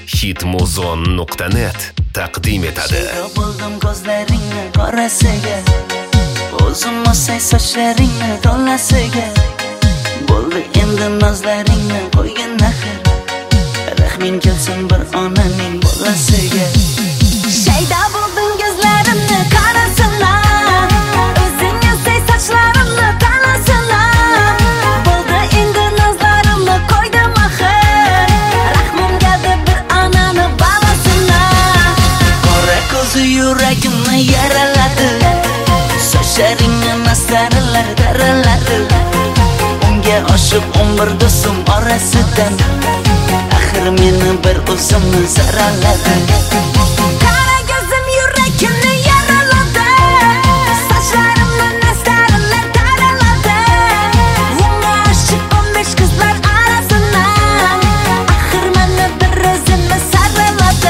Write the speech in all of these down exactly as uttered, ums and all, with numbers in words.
hitmuzon nuqta net taqdim etadi. Bo'ldim ko'zlaringni qorasiga, o'zim osay sochlaringni to'lasiga. Bo'ldi endi nozlaringni qo'ygan axir, rahming kelsin bir onaning bolasiga. Shayda bo'ldim ko'zlarimni qarasınlar, o'zing osay sochlarimni to'lasilar. Bo'ldi endi nozlarimni qo'ydim axir, rahmim keldi bir onani bolasilar. Qora ko'zi yuragimni yaraladi, sochlaringni mastarlar daraladi. Unga oshiq o'n bir do'stim orasidan, axir meni bir o'zimni zaraladi. Qara ko'zim yuragimni yaraladi, sochlarimni mastarlar daraladi. Unga oshiq o'n besh qizlar orasidan, axir meni bir o'zimni zaraladi.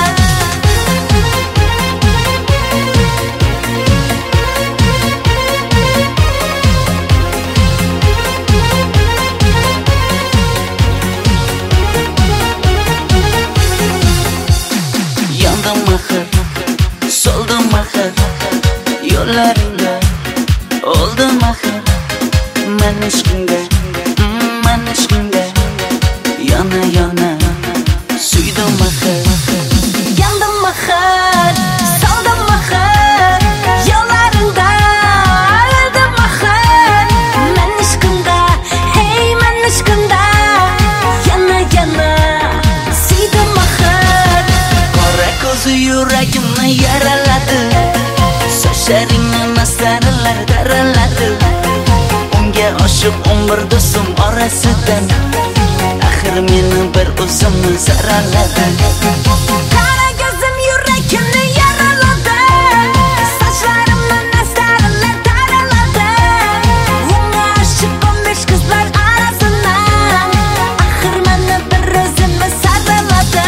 Soldim axir yo'llaringda, oldim axir men ishqingga, men ishqingga yana yana suydim axir. Yandim axir, soldim axir yo'llaringda, oldim axir men ishqingda, hey men ishqingda yana yana suydim axir. Qora ko'zi yuragimni yaraladi, sochlaringni mastarlar daraladi. Unga oshiq o'n bir do'stim orasidan, axir meni bir o'zimni zaraladi. Qara ko'zim yuragimni yaraladi, sochlarimni mastarlar daraladi. Unga oshiq o'n besh qizlar orasidan, axir meni bir o'zimni zaraladi.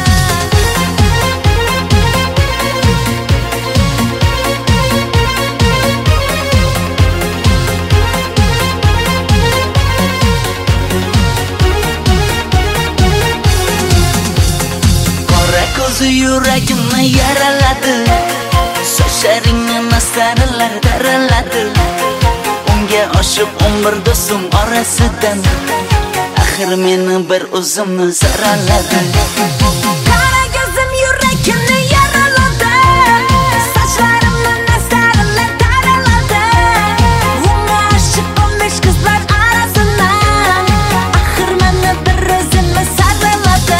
Ko'zi yuragimni yaraladi, sochlaringni mastarlar daraladi. Unga oshiq o'n bir do'stim orasidan, axir meni bir o'zimni zaraladi. Qara ko'zim yuragimni yaraladi, sochlarimni mastarlar daraladi. Unga oshiq o'n besh qizlar orasidan, axir meni bir o'zimni zaraladi.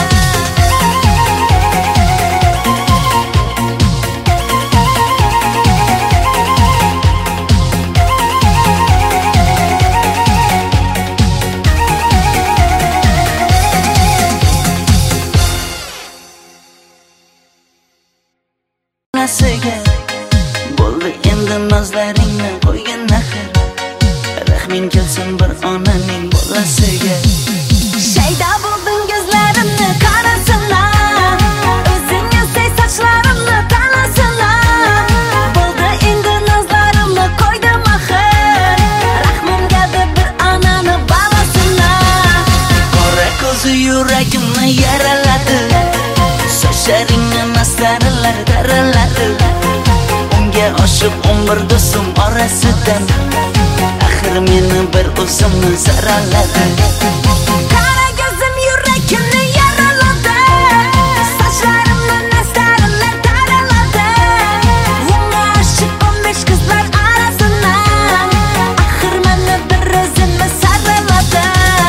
Bo'ldi endi nozlaringni qo'ygan axir, rahming kelsin bir onaning bolasiga. Shayda bo'ldim ko'zlarimni qarasınlar, o'zing osay sochlarimni to'lasilar. Bo'ldi endi nozlarimni qo'ydim axir, rahmim keldi bir onani bolasilar. Qora ko'zi yuragimni yaraladi, sochlaringni mastarlar daraladi. Unga oshiq o'n bir do'stim orasidan, axir meni bir o'zimni zaraladi. Qara ko'zim yuragimni yaraladi, sochlarimni mastarlar daraladi. Unga oshiq o'n besh qizlar orasidan, axir meni bir o'zimni zaraladi.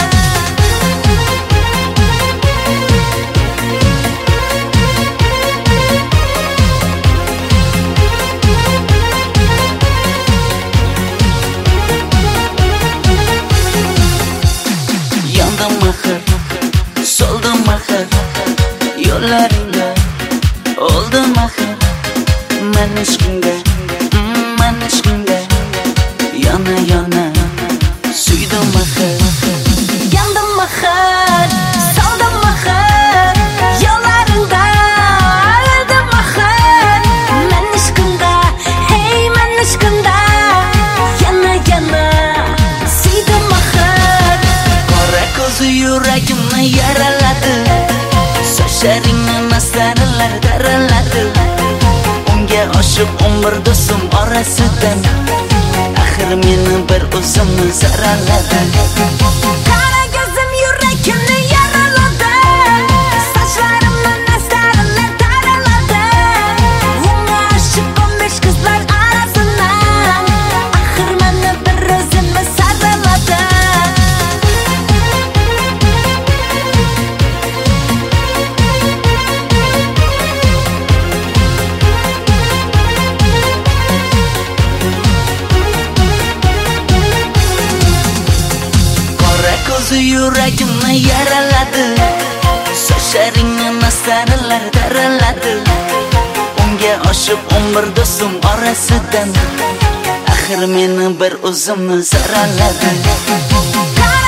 Soldim axir yo'llaringda, oldim axir men ishqingga, men ishqingga yana yana suydim axir. Yandim axir, soldim axir yo'llaringda, oldim axir men ishqingda, hey men ishqingda yana yana suydim axir. Qora ko'zi yuragimni yaraladi, Sochlaringni mastarlar taraladi. Unga oshiq umr do'stim orasidan axir meni bir o'zimni zaraladi. Qara ko'zim yurakimni yaraladi. Sochlarimni mastarlar taraladi. Unga oshiq o'n besh qizlar arasidan axir meni bir o'zimni zaraladi. Ko'zi yuragimni yaraladi. Sochlaringni mastarlar taraladi. Unga oshiq umr do'stim orasidan axir meni bir o'zimni zaraladi.